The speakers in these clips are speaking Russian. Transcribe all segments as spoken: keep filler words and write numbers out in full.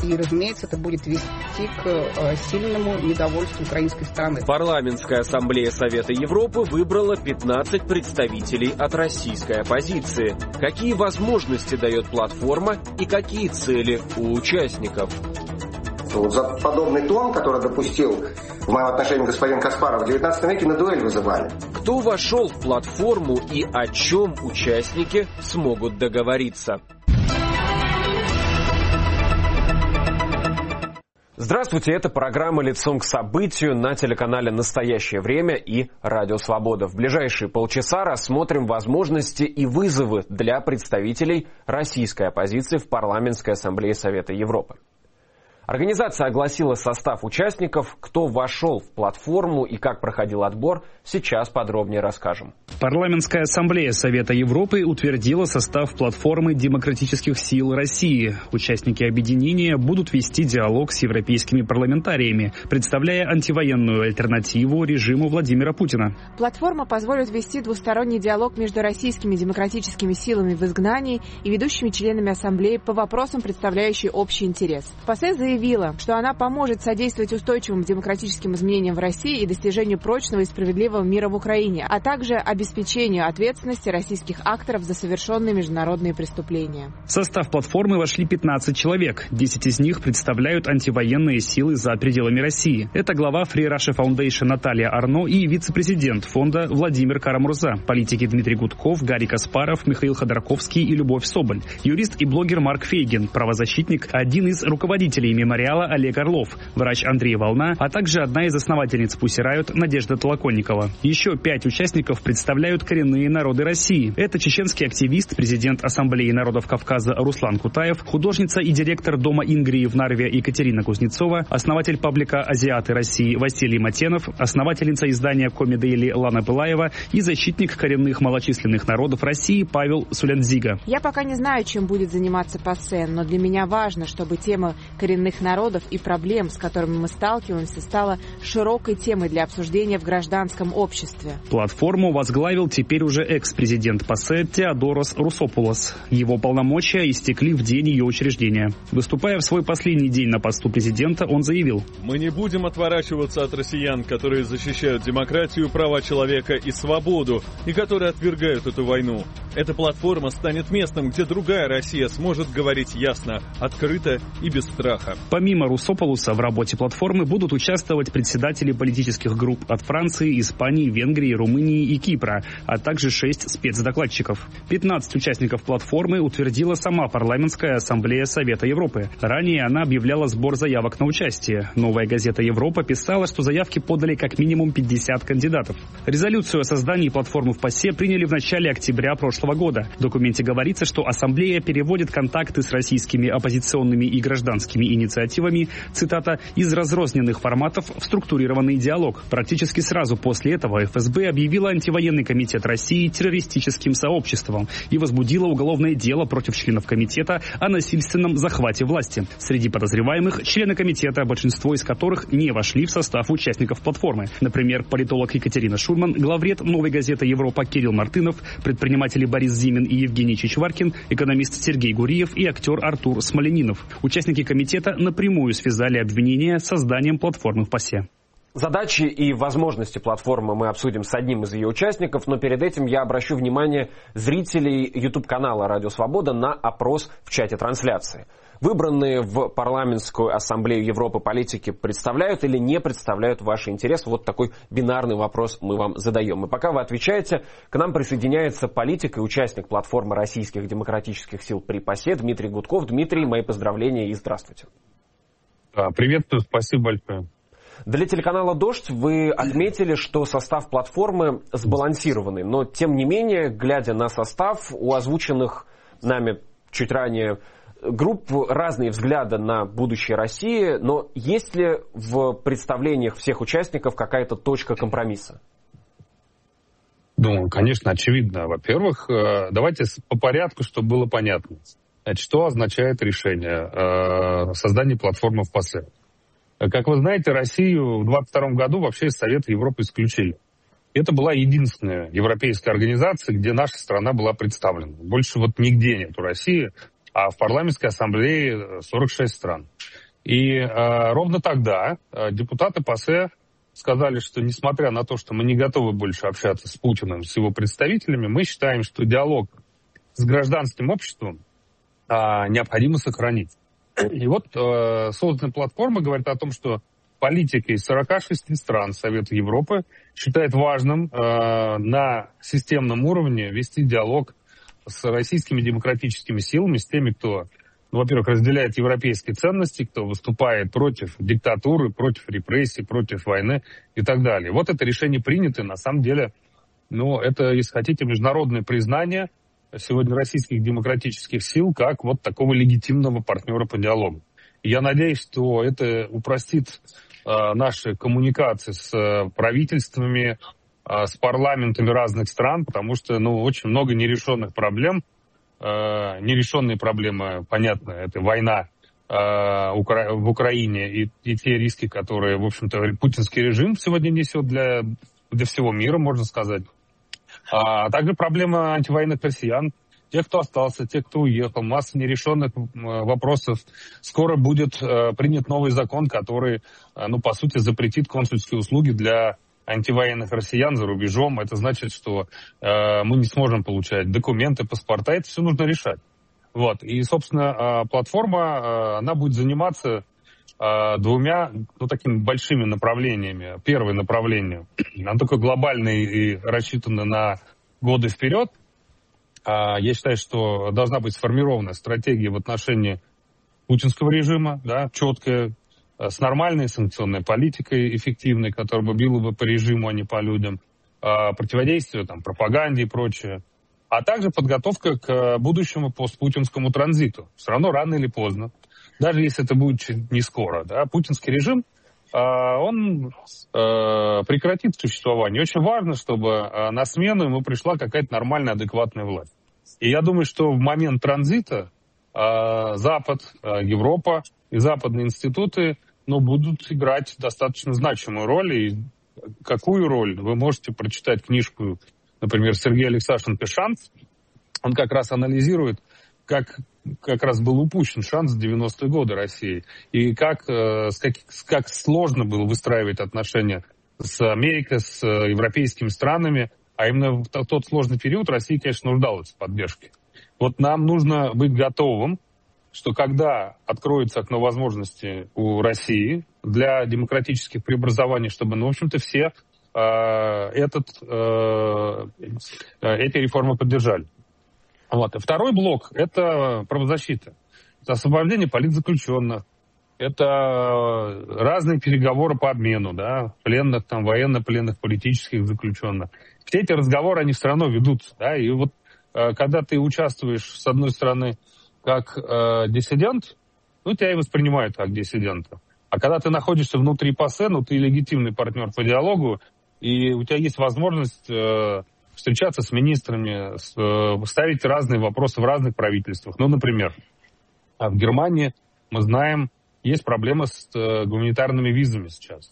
И, разумеется, это будет вести к сильному недовольству украинской стороны. Парламентская ассамблея Совета Европы выбрала пятнадцать представителей от российской оппозиции. Какие возможности дает платформа и какие цели у участников? Вот за подобный тон, который допустил в моем отношении господин Каспаров в девятнадцатом веке, на дуэль вызывали. Кто вошел в платформу и о чем участники смогут договориться? Здравствуйте, это программа «Лицом к событию» на телеканале «Настоящее время» и «Радио Свобода». В ближайшие полчаса рассмотрим возможности и вызовы для представителей российской оппозиции в Парламентской ассамблее Совета Европы. Организация огласила состав участников. Кто вошел в платформу и как проходил отбор, сейчас подробнее расскажем. Парламентская ассамблея Совета Европы утвердила состав платформы демократических сил России. Участники объединения будут вести диалог с европейскими парламентариями, представляя антивоенную альтернативу режиму Владимира Путина. Платформа позволит вести двусторонний диалог между российскими демократическими силами в изгнании и ведущими членами ассамблеи по вопросам, представляющим общий интерес. ПАСЕ заявила, что она поможет содействовать устойчивым демократическим изменениям в России и достижению прочного и справедливого мира в Украине, а также обеспечению ответственности российских акторов за совершенные международные преступления. В состав платформы вошли пятнадцать человек. десять из них представляют антивоенные силы за пределами России. Это глава Free Russia Foundation Наталья Арно и вице-президент фонда Владимир Карамурза, политики Дмитрий Гудков, Гарри Каспаров, Михаил Ходорковский и Любовь Соболь, юрист и блогер Марк Фейгин, правозащитник, один из руководителей мемориала Олег Орлов, врач Андрей Волна, а также одна из основательниц Pussy Riot Надежда Толоконникова. Еще пять участников представляют коренные народы России. Это чеченский активист, президент Ассамблеи народов Кавказа Руслан Кутаев, художница и директор Дома Ингрии в Нарве Екатерина Кузнецова, основатель паблика «Азиаты России» Василий Матенов, основательница издания «Коми-Дейли» Лана Пылаева и защитник коренных малочисленных народов России Павел Сулендзига. Я пока не знаю, чем будет заниматься ПАСЕ, но для меня важно, чтобы тема коренных народов и проблем, с которыми мы сталкиваемся, стала широкой темой для обсуждения в гражданском обществе. Платформу возглавил теперь уже экс-президент ПАСЕ Теодорос Русопулос. Его полномочия истекли в день ее учреждения. Выступая в свой последний день на посту президента, он заявил: «Мы не будем отворачиваться от россиян, которые защищают демократию, права человека и свободу, и которые отвергают эту войну. Эта платформа станет местом, где другая Россия сможет говорить ясно, открыто и без страха». Помимо Русополуса в работе платформы будут участвовать председатели политических групп от Франции, Испании, Венгрии, Румынии и Кипра, а также шесть спецдокладчиков. пятнадцать участников платформы утвердила сама Парламентская ассамблея Совета Европы. Ранее она объявляла сбор заявок на участие. Новая газета «Европа» писала, что заявки подали как минимум пятьдесят кандидатов. Резолюцию о создании платформы в ПАСЕ приняли в начале октября прошлого года. В документе говорится, что ассамблея переводит контакты с российскими оппозиционными и гражданскими инициативами, цитата, из разрозненных форматов в структурированный диалог. Практически сразу после этого эф эс бэ объявила антивоенный комитет России террористическим сообществом и возбудила уголовное дело против членов комитета о насильственном захвате власти. Среди подозреваемых члены комитета, большинство из которых не вошли в состав участников платформы. Например, политолог Екатерина Шульман, главред «Новой газеты Европа» Кирилл Мартынов, предприниматели Борис Зимин и Евгений Чичваркин, экономист Сергей Гуриев и актер Артур Смоленинов. Участники комитета напрямую связали обвинения с созданием платформы в ПАСЕ. Задачи и возможности платформы мы обсудим с одним из ее участников, но перед этим я обращу внимание зрителей YouTube-канала «Радио Свобода» на опрос в чате трансляции. Выбранные в Парламентскую ассамблею Европы политики представляют или не представляют ваши интересы? Вот такой бинарный вопрос мы вам задаем. И пока вы отвечаете, к нам присоединяется политик и участник платформы российских демократических сил при ПАСЕ Дмитрий Гудков. Дмитрий, мои поздравления и здравствуйте. Да, приветствую, спасибо большое. Для телеканала «Дождь» вы отметили, что состав платформы сбалансированный, но тем не менее, глядя на состав, у озвученных нами чуть ранее групп разные взгляды на будущее России, но есть ли в представлениях всех участников какая-то точка компромисса? Ну, конечно, очевидно. Во-первых, давайте по порядку, чтобы было понятно. Значит, что означает решение создания платформы в ПАСЕ? Как вы знаете, Россию в двадцать втором году вообще из Совета Европы исключили. Это была единственная европейская организация, где наша страна была представлена. Больше вот нигде нету России а в парламентской ассамблее сорок шесть стран. И э, ровно тогда э, депутаты ПАСЕ сказали, что несмотря на то, что мы не готовы больше общаться с Путиным, с его представителями, мы считаем, что диалог с гражданским обществом э, необходимо сохранить. И вот э, созданная платформа говорит о том, что политики из сорока шести стран Совета Европы считают важным э, на системном уровне вести диалог с российскими демократическими силами, с теми, кто, ну, во-первых, разделяет европейские ценности, кто выступает против диктатуры, против репрессий, против войны и так далее. Вот это решение принято, на самом деле, ну, это, если хотите, международное признание сегодня российских демократических сил как вот такого легитимного партнера по диалогу. И я надеюсь, что это упростит э, наши коммуникации с э, правительствами, с парламентами разных стран, потому что, ну, очень много нерешенных проблем. Э, нерешенные проблемы, понятно, это война э, Укра- в Украине и, и те риски, которые, в общем-то, путинский режим сегодня несет для, для всего мира, можно сказать. А также проблема антивоенных россиян, тех, кто остался, тех, кто уехал, масса нерешенных вопросов. Скоро будет э, принят новый закон, который, э, ну, по сути, запретит консульские услуги для антивоенных россиян за рубежом. Это значит, что э, мы не сможем получать документы, паспорта. Это все нужно решать. Вот. И, собственно, э, платформа, э, она будет заниматься э, двумя, ну, такими большими направлениями. Первое направление, оно такое глобальное и рассчитано на годы вперед. Э, я считаю, что должна быть сформирована стратегия в отношении путинского режима, да, четкая, с нормальной санкционной политикой эффективной, которая бы била бы по режиму, а не по людям, противодействие там, пропаганде и прочее, а также подготовка к будущему постпутинскому транзиту. Все равно рано или поздно, даже если это будет не скоро, да, путинский режим, он прекратит существование. Очень важно, чтобы на смену ему пришла какая-то нормальная, адекватная власть. И я думаю, что в момент транзита Запад, Европа и западные институты, ну, будут играть достаточно значимую роль. И какую роль? Вы можете прочитать книжку, например, Сергея Алексашенко «Шанс». Он как раз анализирует, как, как раз был упущен шанс в девяностые годы России. И как, с как, как сложно было выстраивать отношения с Америкой, с европейскими странами. А именно в тот сложный период Россия, конечно, нуждалась в поддержке. Вот нам нужно быть готовым, что когда откроется окно возможностей у России для демократических преобразований, чтобы, ну, в общем-то, все э, этот, э, эти реформы поддержали. Вот. И второй блок – это правозащита. Это освобождение политзаключенных. Это разные переговоры по обмену, да, пленных, там, военно-пленных, политических заключенных. Все эти разговоры, они все равно ведутся. Да, и вот э, когда ты участвуешь, с одной стороны, как э, диссидент, ну, тебя и воспринимают как диссидента. А когда ты находишься внутри ПАСЕ, ну, ты легитимный партнер по диалогу, и у тебя есть возможность э, встречаться с министрами, с, э, ставить разные вопросы в разных правительствах. Ну, например, в Германии, мы знаем, есть проблема с э, гуманитарными визами сейчас.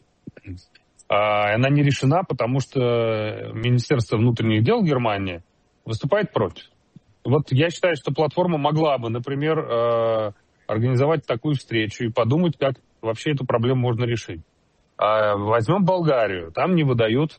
А, она не решена, потому что Министерство внутренних дел Германии выступает против. Вот я считаю, что платформа могла бы, например, э, организовать такую встречу и подумать, как вообще эту проблему можно решить. А, возьмем Болгарию. Там не выдают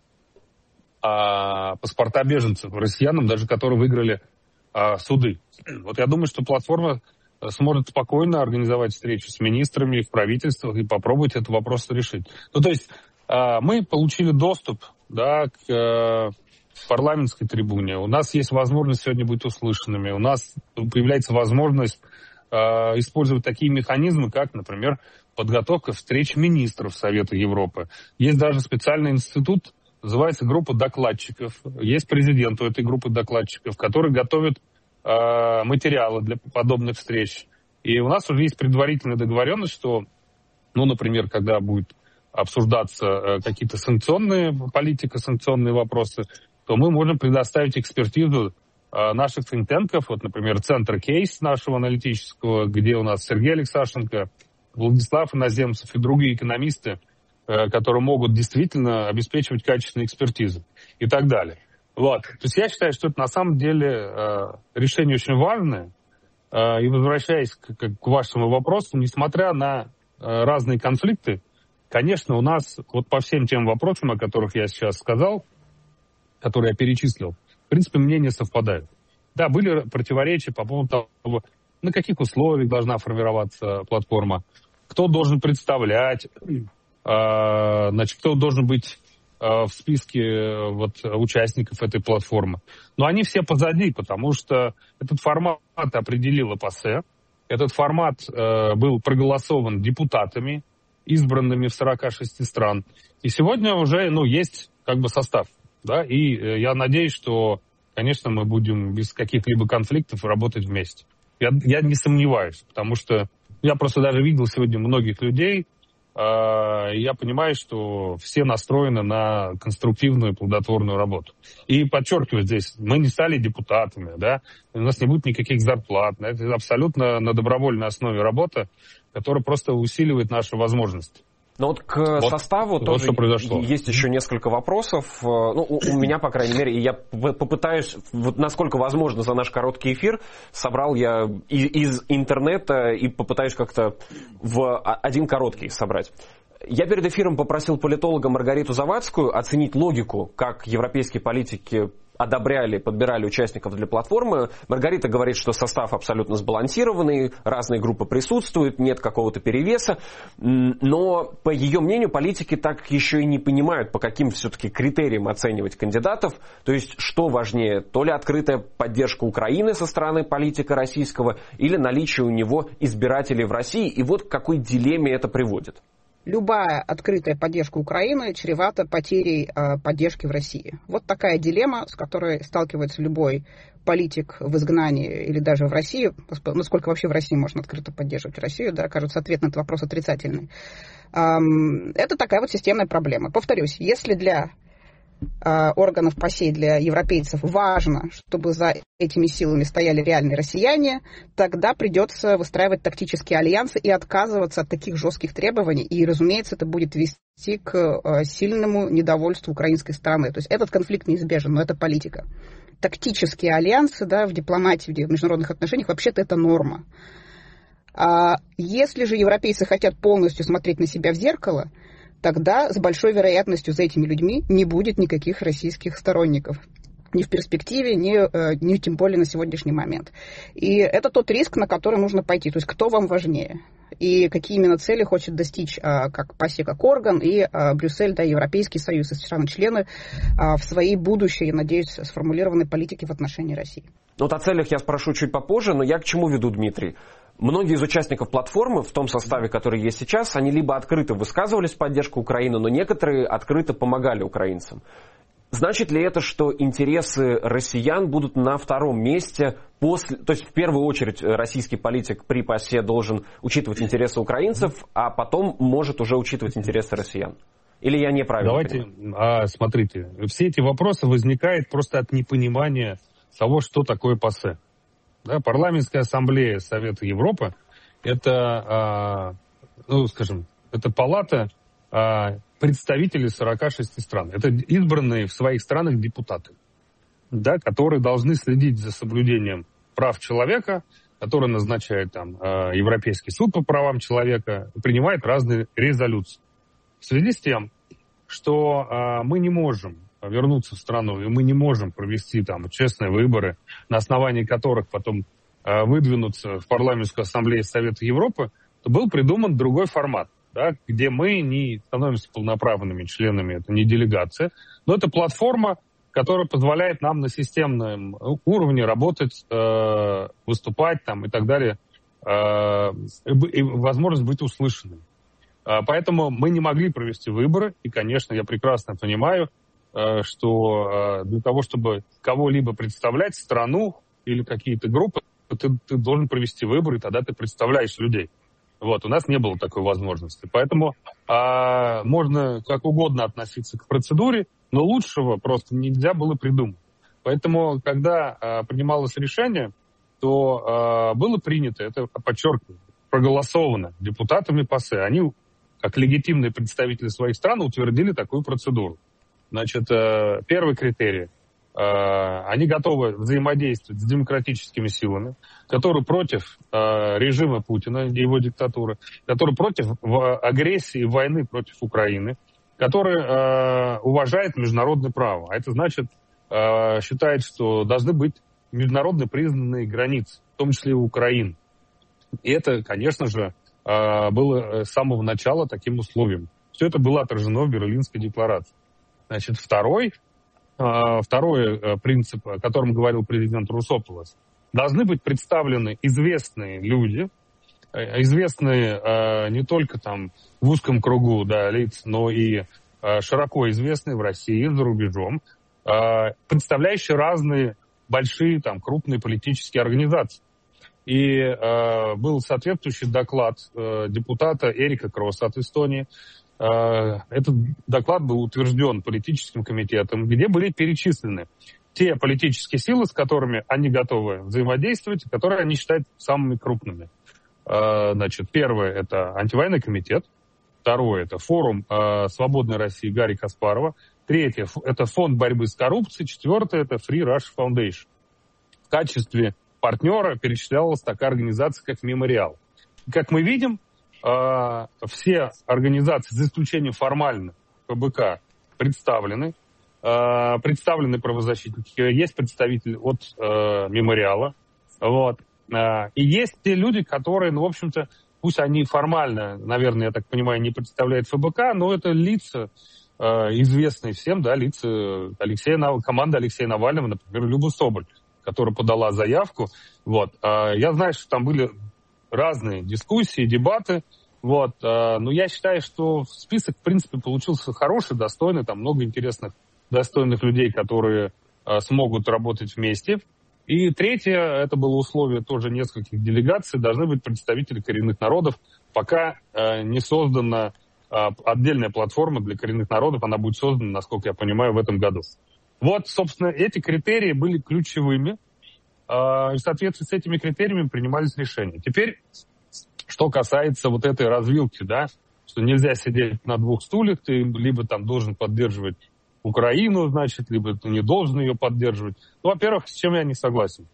а, паспорта беженцев россиянам, даже которые выиграли а, суды. Вот я думаю, что платформа сможет спокойно организовать встречу с министрами в правительствах и попробовать этот вопрос решить. Ну, то есть а, мы получили доступ, да, к а, парламентской трибуне. У нас есть возможность сегодня быть услышанными. У нас появляется возможность э, использовать такие механизмы, как, например, подготовка встреч министров Совета Европы. Есть даже специальный институт, называется группа докладчиков. Есть президент у этой группы докладчиков, которые готовят э, материалы для подобных встреч. И у нас уже есть предварительная договоренность, что, ну, например, когда будет обсуждаться э, какие-то санкционные, политика, санкционные вопросы, то мы можем предоставить экспертизу э, наших think-танков, вот, например, центр Кейс нашего аналитического, где у нас Сергей Алексашенко, Владислав Иноземцев и другие экономисты, э, которые могут действительно обеспечивать качественную экспертизу и так далее. Вот. То есть я считаю, что это на самом деле э, решение очень важное. И возвращаясь к, к вашему вопросу, несмотря на разные конфликты, конечно, у нас вот по всем тем вопросам, о которых я сейчас сказал, которые я перечислил, в принципе, мнения совпадают. Да, были противоречия по поводу того, на каких условиях должна формироваться платформа, кто должен представлять, значит, кто должен быть в списке вот, участников этой платформы. Но они все позади, потому что этот формат определила ПАСЕ, этот формат э, был проголосован депутатами, избранными в сорока шести стран. И сегодня уже ну, есть как бы состав. Да? И э, я надеюсь, что, конечно, мы будем без каких-либо конфликтов работать вместе. Я, я не сомневаюсь, потому что я просто даже видел сегодня многих людей, я понимаю, что все настроены на конструктивную и плодотворную работу. И подчеркиваю здесь, мы не стали депутатами, да, у нас не будет никаких зарплат. Это абсолютно на добровольной основе работа, которая просто усиливает наши возможности. Но вот к вот, составу вот тоже есть еще несколько вопросов. Ну, у, у меня, по крайней мере, и я попытаюсь, вот насколько возможно за наш короткий эфир, собрал я из, из интернета и попытаюсь как-то в один короткий собрать. Я перед эфиром попросил политолога Маргариту Завадскую оценить логику, как европейские политики одобряли, подбирали участников для платформы. Маргарита говорит, что состав абсолютно сбалансированный, разные группы присутствуют, нет какого-то перевеса. Но, по ее мнению, политики так еще и не понимают, по каким все-таки критериям оценивать кандидатов. То есть, что важнее, то ли открытая поддержка Украины со стороны политика российского, или наличие у него избирателей в России. И вот к какой дилемме это приводит. Любая открытая поддержка Украины чревата потерей э, поддержки в России. Вот такая дилемма, с которой сталкивается любой политик в изгнании или даже в России. Насколько вообще в России можно открыто поддерживать Россию, да, кажется, ответ на этот вопрос отрицательный. Эм, это такая вот системная проблема. Повторюсь, если для э, органов ПАСЕ, для европейцев важно, чтобы за этими силами стояли реальные россияне, тогда придется выстраивать тактические альянсы и отказываться от таких жестких требований. И, разумеется, это будет вести к э, сильному недовольству украинской стороны. То есть этот конфликт неизбежен, но это политика. Тактические альянсы, да, в дипломатии, в международных отношениях, вообще-то это норма. А если же европейцы хотят полностью смотреть на себя в зеркало, тогда с большой вероятностью за этими людьми не будет никаких российских сторонников. Ни в перспективе, ни, ни тем более на сегодняшний момент. И это тот риск, на который нужно пойти. То есть кто вам важнее? И какие именно цели хочет достичь как ПАСЕ, как орган, и Брюссель, да, Европейский Союз и страны-члены в своей будущей, я надеюсь, сформулированной политике в отношении России. Вот о целях я спрошу чуть попозже, но я к чему веду, Дмитрий? Многие из участников платформы в том составе, который есть сейчас, они либо открыто высказывались в поддержку Украины, но некоторые открыто помогали украинцам. Значит ли это, что интересы россиян будут на втором месте после... То есть в первую очередь российский политик при ПАСЕ должен учитывать интересы украинцев, а потом может уже учитывать интересы россиян? Или я неправильно Давайте, понимаю? А, смотрите, все эти вопросы возникают просто от непонимания того, что такое ПАСЕ. Да, Парламентская ассамблея Совета Европы – это, а, ну, скажем, это палата а, представителей сорока шести стран. Это избранные в своих странах депутаты, да, которые должны следить за соблюдением прав человека, которые назначает там, а, Европейский суд по правам человека, принимает разные резолюции. В связи с тем, что а, мы не можем вернуться в страну, и мы не можем провести там честные выборы, на основании которых потом э, выдвинуться в парламентскую ассамблею Совета Европы, то был придуман другой формат, да, где мы не становимся полноправными членами, это не делегация, но это платформа, которая позволяет нам на системном уровне работать, э, выступать там, и так далее, э, и, и возможность быть услышанным. Э, поэтому мы не могли провести выборы, и, конечно, я прекрасно понимаю, что для того, чтобы кого-либо представлять, страну или какие-то группы, ты, ты должен провести выборы, и тогда ты представляешь людей. Вот, у нас не было такой возможности. Поэтому а, можно как угодно относиться к процедуре, но лучшего просто нельзя было придумать. Поэтому, когда а, принималось решение, то а, было принято, это подчеркиваю, проголосовано депутатами ПАСЕ. Они, как легитимные представители своих стран, утвердили такую процедуру. Значит, первый критерий. Они готовы взаимодействовать с демократическими силами, которые против режима Путина и его диктатуры, которые против агрессии и войны против Украины, которые уважают международное право. А это значит, считает, что должны быть международно признанные границы, в том числе и Украины. И это, конечно же, было с самого начала таким условием. Все это было отражено в Берлинской декларации. Значит, второй Второй принцип, о котором говорил президент Русополос, должны быть представлены известные люди, известные не только там в узком кругу, да, лиц, но и широко известные в России, за рубежом, представляющие разные большие, там, крупные политические организации. И был соответствующий доклад депутата Эрика Кросса от Эстонии. Этот доклад был утвержден политическим комитетом, где были перечислены те политические силы, с которыми они готовы взаимодействовать, которые они считают самыми крупными. Значит, первое – это антивоенный комитет. Второе – это форум «Свободной России» Гарри Каспарова. Третье – это фонд борьбы с коррупцией. Четвертое – это Free Russia Foundation. В качестве партнера перечислялась такая организация, как «Мемориал». Как мы видим, все организации, за исключением формально ПБК, представлены. Представлены правозащитники. Есть представители от «Мемориала». Вот. И есть те люди, которые, ну, в общем-то, пусть они формально, наверное, я так понимаю, не представляют ФБК, но это лица, известные всем, да, лица Алексея, команды Алексея Навального, например, Люба Соболь, которая подала заявку. Вот. Я знаю, что там были разные дискуссии, дебаты, вот, но я считаю, что список, в принципе, получился хороший, достойный, там много интересных, достойных людей, которые смогут работать вместе. И третье, это было условие тоже нескольких делегаций, должны быть представители коренных народов, пока не создана отдельная платформа для коренных народов, она будет создана, насколько я понимаю, в этом году. Вот, собственно, эти критерии были ключевыми, и в соответствии с этими критериями принимались решения. Теперь, что касается вот этой развилки, да, что нельзя сидеть на двух стульях, ты либо там должен поддерживать Украину, значит, либо ты не должен ее поддерживать. Ну, во-первых, с чем я не согласен.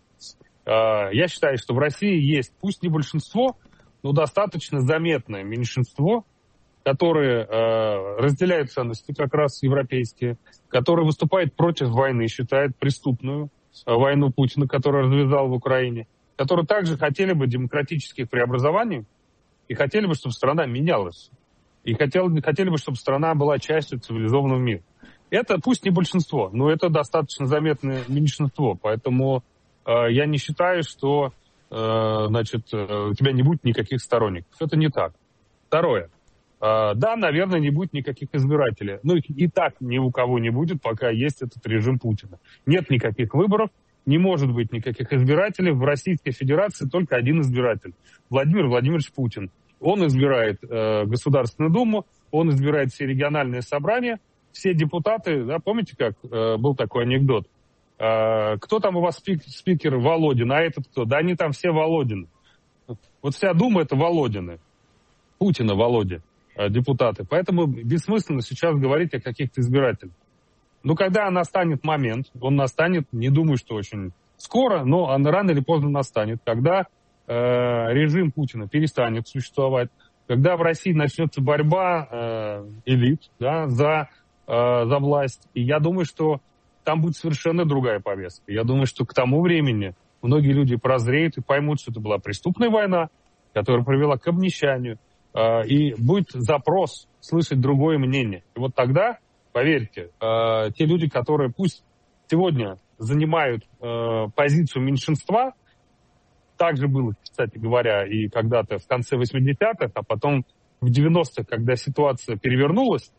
Я считаю, что в России есть, пусть не большинство, но достаточно заметное меньшинство, которые разделяют ценности как раз европейские, которые выступают против войны, считают преступную войну Путина, которую развязал в Украине, которые также хотели бы демократических преобразований и хотели бы, чтобы страна менялась. И хотели, хотели бы, чтобы страна была частью цивилизованного мира. Это пусть не большинство, но это достаточно заметное меньшинство. Поэтому э, я не считаю, что э, значит, у тебя не будет никаких сторонников. Это не так. Второе. Э, да, наверное, не будет никаких избирателей. Ну и, и так ни у кого не будет, пока есть этот режим Путина. Нет никаких выборов, не может быть никаких избирателей. В Российской Федерации только один избиратель. Владимир Владимирович Путин. Он избирает э, Государственную Думу, он избирает все региональные собрания. Все депутаты, да, помните, как э, был такой анекдот? Э, кто там у вас спик, спикер? Володин, а этот кто? Да они там все Володины. Вот вся Дума — это Володины. Путина Володя, э, депутаты. Поэтому бессмысленно сейчас говорить о каких-то избирателях. Но когда настанет момент, он настанет, не думаю, что очень скоро, но он рано или поздно настанет, когда э, режим Путина перестанет существовать, когда в России начнется борьба э, элит, да, за за власть. И я думаю, что там будет совершенно другая повестка. Я думаю, что к тому времени многие люди прозреют и поймут, что это была преступная война, которая привела к обнищанию. И будет запрос слышать другое мнение. И вот тогда, поверьте, те люди, которые пусть сегодня занимают позицию меньшинства, так же было, кстати говоря, и когда-то в конце восьмидесятых, а потом в девяностых, когда ситуация перевернулась,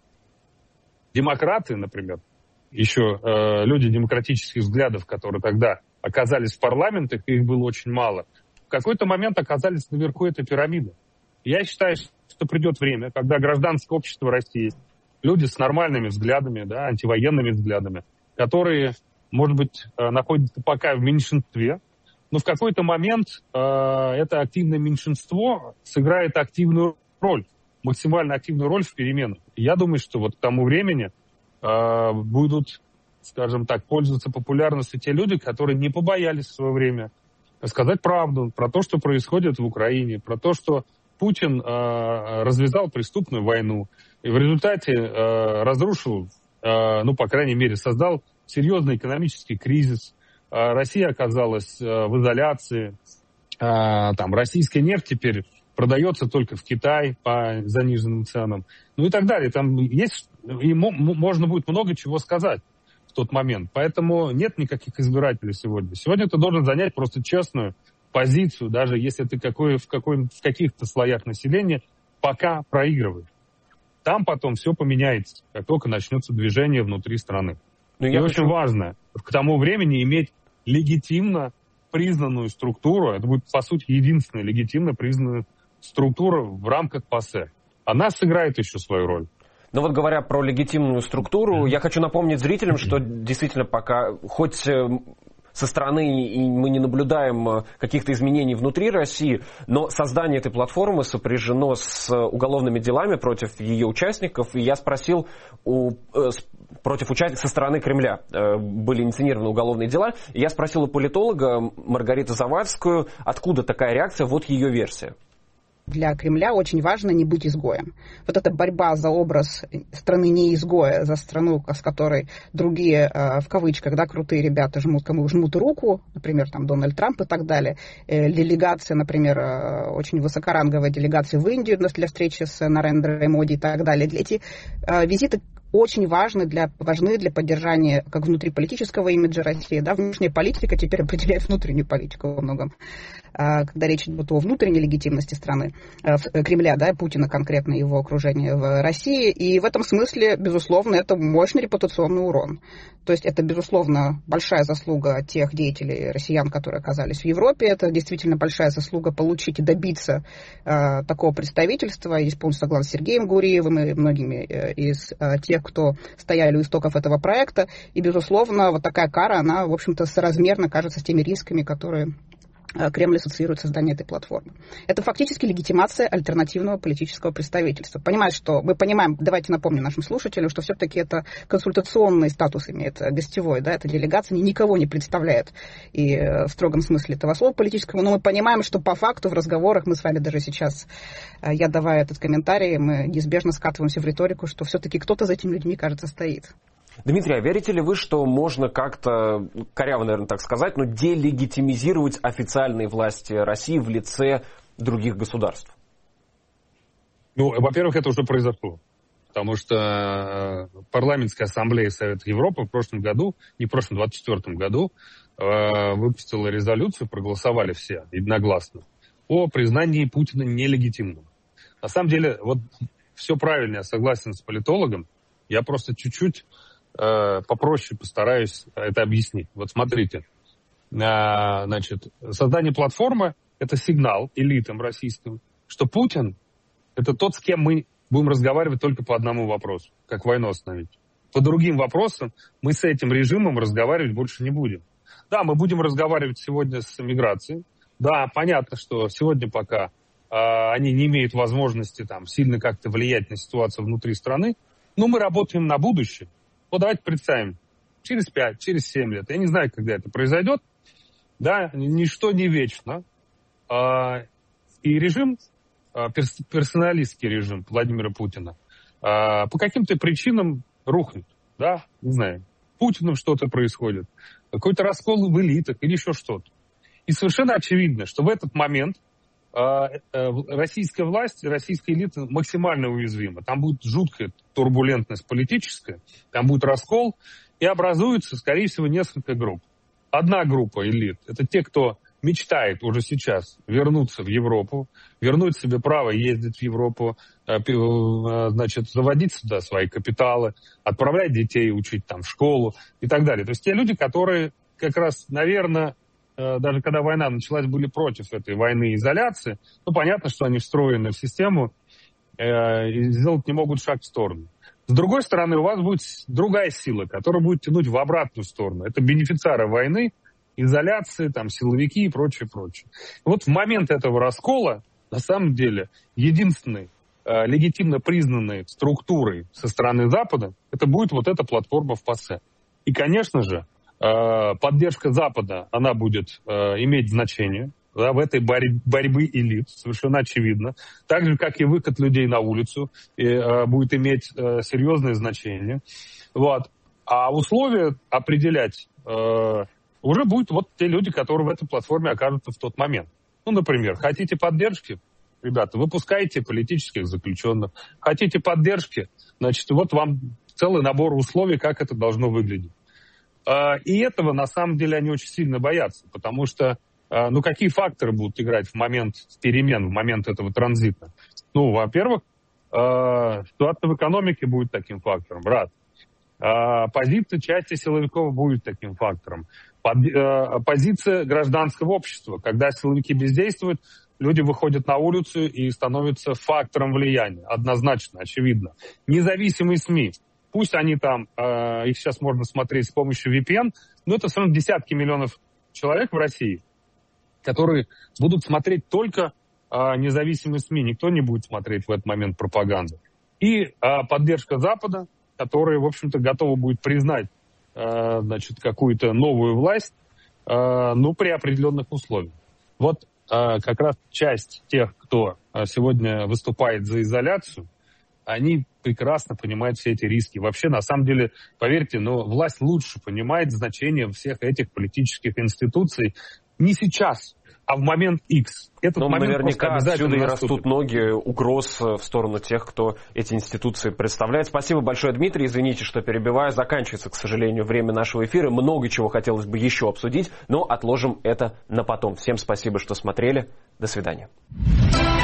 демократы, например, еще э, люди демократических взглядов, которые тогда оказались в парламентах, их было очень мало, в какой-то момент оказались наверху этой пирамиды. Я считаю, что придет время, когда гражданское общество России, люди с нормальными взглядами, да, антивоенными взглядами, которые, может быть, находятся пока в меньшинстве, но в какой-то момент э, это активное меньшинство сыграет активную роль, максимально активную роль в переменах. И я думаю, что вот к тому времени э, будут скажем так, пользуются популярностью те люди, которые не побоялись в свое время сказать правду про то, что происходит в Украине, про то, что Путин э, развязал преступную войну и в результате э, разрушил, э, ну, по крайней мере, создал серьезный экономический кризис. Э, Россия оказалась э, в изоляции. Э, там, российская нефть теперь продается только в Китай по заниженным ценам. Ну и так далее. Там есть, и можно будет много чего сказать в тот момент. Поэтому нет никаких избирателей сегодня. Сегодня ты должен занять просто честную позицию, даже если ты какой, в, какой, в каких-то слоях населения пока проигрываешь. Там потом все поменяется, как только начнется движение внутри страны. Но и очень хочу... важно к тому времени иметь легитимно признанную структуру. Это будет, по сути, единственная легитимно признанная структура в рамках ПАСЕ. Она сыграет еще свою роль. Но вот говоря про легитимную структуру, я хочу напомнить зрителям, что действительно пока, хоть со стороны и мы не наблюдаем каких-то изменений внутри России, но создание этой платформы сопряжено с уголовными делами против ее участников. И я спросил у, против участников со стороны Кремля были инициированы уголовные дела. И я спросил у политолога Маргариту Завадскую, откуда такая реакция, вот ее версия. Для Кремля очень важно не быть изгоем. Вот эта борьба за образ страны не изгоя, за страну, с которой другие, в кавычках, да, крутые ребята жмут, кому жмут руку, например, там Дональд Трамп и так далее. Делегация, например, очень высокоранговая делегация в Индию для встречи с Нарендрой Моди и так далее. Эти визиты очень важны для, важны для поддержания как внутриполитического имиджа России. Да, внешняя политика теперь определяет внутреннюю политику во многом. Когда речь идет о внутренней легитимности страны, Кремля, да, Путина конкретно, его окружения в России. И в этом смысле, безусловно, это мощный репутационный урон. То есть это, безусловно, большая заслуга тех деятелей, россиян, которые оказались в Европе. Это действительно большая заслуга получить и добиться э, такого представительства. Я здесь полностью согласна с Сергеем Гуриевым и многими э, из э, тех, кто стояли у истоков этого проекта. И, безусловно, вот такая кара, она, в общем-то, соразмерна, кажется, с теми рисками, которые Кремль ассоциирует создание этой платформы. Это фактически легитимация альтернативного политического представительства. Понимаете, что мы понимаем, давайте напомним нашим слушателям, что все-таки это консультационный статус имеет, гостевой, да, эта делегация никого не представляет и в строгом смысле этого слова политического, но мы понимаем, что по факту в разговорах мы с вами даже сейчас, я давая этот комментарий, мы неизбежно скатываемся в риторику, что все-таки кто-то за этими людьми, кажется, стоит. Дмитрий, а верите ли вы, что можно как-то, коряво, наверное, так сказать, но делегитимизировать официальные власти России в лице других государств? Ну, во-первых, это уже произошло. Потому что Парламентская ассамблея Совета Европы в прошлом году, не в прошлом, двадцать четвёртом году, выпустила резолюцию, проголосовали все единогласно, о признании Путина нелегитимным. На самом деле, вот все правильно, я согласен с политологом, я просто чуть-чуть попроще постараюсь это объяснить. Вот смотрите, значит, создание платформы – это сигнал элитам российским, что Путин – это тот, с кем мы будем разговаривать только по одному вопросу, как войну остановить. По другим вопросам мы с этим режимом разговаривать больше не будем. Да, мы будем разговаривать сегодня с миграцией. Да, понятно, что сегодня пока э, они не имеют возможности там сильно как-то влиять на ситуацию внутри страны, но мы работаем на будущее. Вот давайте представим, через пять, через семь лет, я не знаю, когда это произойдет, да, ничто не вечно. И режим, персоналистский режим Владимира Путина, по каким-то причинам рухнет, да, не знаю, Путиным что-то происходит, какой-то раскол в элитах или еще что-то. И совершенно очевидно, что в этот момент российская власть, российская элита максимально уязвима. Там будет жуткая турбулентность политическая, там будет раскол, и образуется, скорее всего, несколько групп. Одна группа элит – это те, кто мечтает уже сейчас вернуться в Европу, вернуть себе право ездить в Европу, значит, заводить сюда свои капиталы, отправлять детей учить там в школу и так далее. То есть те люди, которые как раз, наверное, даже когда война началась, были против этой войны и изоляции, ну, понятно, что они встроены в систему э, и сделать не могут шаг в сторону. С другой стороны, у вас будет другая сила, которая будет тянуть в обратную сторону. Это бенефициары войны, изоляции, там, силовики и прочее, прочее. И вот в момент этого раскола, на самом деле, единственной э, легитимно признанной структурой со стороны Запада, это будет вот эта платформа в ПАСЕ. И, конечно же, поддержка Запада, она будет иметь значение, да, в этой борь- борьбе элит, совершенно очевидно. Так же, как и выход людей на улицу, и, э, будет иметь э, серьезное значение. Вот. А условия определять э, уже будут вот те люди, которые в этой платформе окажутся в тот момент. Ну, например, хотите поддержки? Ребята, выпускайте политических заключенных. Хотите поддержки? Значит, вот вам целый набор условий, как это должно выглядеть. Э, и этого, на самом деле, они очень сильно боятся, потому что ну, какие факторы будут играть в момент перемен, в момент этого транзита? Ну, во-первых, ситуация в экономике будет таким фактором, раз. Позиция части силовиков будет таким фактором. Позиция гражданского общества. Когда силовики бездействуют, люди выходят на улицу и становятся фактором влияния. Однозначно, очевидно. Независимые СМИ. Пусть они там, их сейчас можно смотреть с помощью ви пи эн, но это все равно десятки миллионов человек в России, которые будут смотреть только а, независимые СМИ. Никто не будет смотреть в этот момент пропаганду. И а, поддержка Запада, которая, в общем-то, готова будет признать а, значит, какую-то новую власть, а, ну, при определенных условиях. Вот а, как раз часть тех, кто а, сегодня выступает за изоляцию, они прекрасно понимают все эти риски. Вообще, на самом деле, поверьте, но власть лучше понимает значение всех этих политических институций, не сейчас, а в момент X. Этот Но момент наверняка отсюда и наступит. растут ноги угроз в сторону тех, кто эти институции представляет. Спасибо большое, Дмитрий. Извините, что перебиваю. Заканчивается, к сожалению, время нашего эфира. Много чего хотелось бы еще обсудить, но отложим это на потом. Всем спасибо, что смотрели. До свидания.